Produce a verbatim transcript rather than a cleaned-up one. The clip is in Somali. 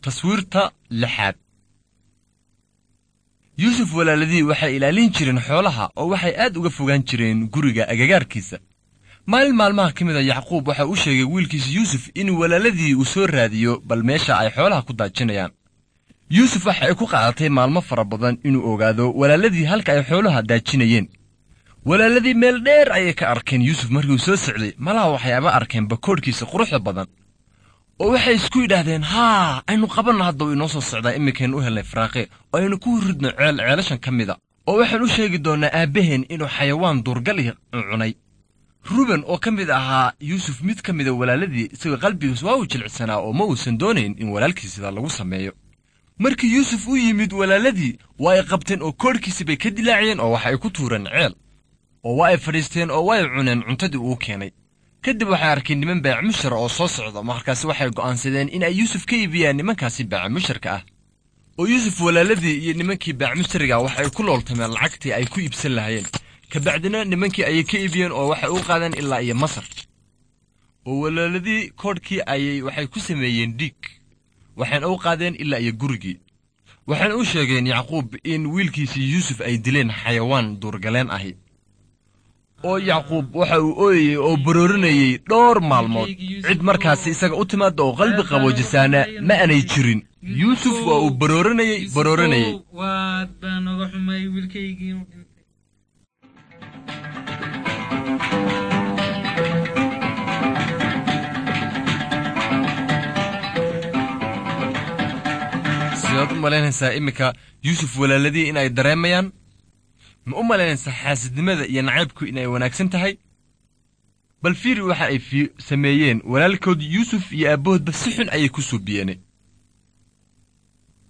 تصويرتا لحاد يوسف walaaladii waxay ilaalin jireen xoolaha oo waxay aad uga fogaan jireen guriga agagaarkiisa maalin maalmaha kamida Yacquub waxa uu sheegay wiilkiisa Yuusuf in walaaladii uu soo raadiyo bal meesha ay xoolaha ku daajinayaan Yuusuf waxa ay ku qaadatay maalmo fara badan inuu ogaado walaaladii halka ay xoolaha daajinayeen walaaladii meel dheer ayay ka arkeen Yuusuf markii uu soo socday malaha waxyaabo arkeen bakoorkiisa quruxda badan oo waxay isku yiraahdeen ha aynu qaban hadda inoo soo socdaa imikeen u helay faraaqe oo aynu ku ridno ceel ceelashan kamida oo waxaan u sheegi doonaa aabaheen inuu xayawaan duurgal cunay Ruben oo kamid ahaa Yuusuf mid kamida walaaladii isaga qalbigiisa waa u jilcsanaa oo ma uusan doonayn in walaalkiisa lagu sameeyo markii Yuusuf uu yimid walaaladii way qabteen oo koorkiisa bay ka dilaaciyeen oo waxa ay ku tuureen ceel oo way fadhiisteen oo way cuneen cuntadii uu keenay kadib waxay arkeen niman baac mushar oo soo socda markaas waxay go'aansadeen in ay Yuusuf ka iibiyaan nimankaasi baac musharka ah oo Yuusuf walaaladii iyo nimankii baac mushariga waxay ku looltameen lacagtii ay ku iibsan lahaayeen ka bacdina nimankii ay ka iibiyeen oo waxay u qaadeen ilaa iyo Masar oo walaaladii koodkii ayay waxay ku sameeyeen dig waxaan u qaadeen ilaa iyo gurigii waxaan u sheegeen Yacquub in wiilkiisa Yuusuf ay dileen xayawaan duurgaleen ahi oo Yacquub waxa uu ooyay oo baroorinayay dhowr maalmood cid markaas isaga u timaad oo qalbi qaboojisana ma aanay jirin Yuusuf waa uu baroorinayay baroorinayay waad baan uga xumay wiilkaygii sidaad u malaynaysaa imika Yuusuf walaaladii in ay dareemayaan ma u malaynaysaa xaasidnimada iyo nacaybku in ay wanaagsan tahay bal fiiri waxa ay sameeyeen walaalkood Yuusuf iyo aabahoodba si xun ayay ku suubiyeen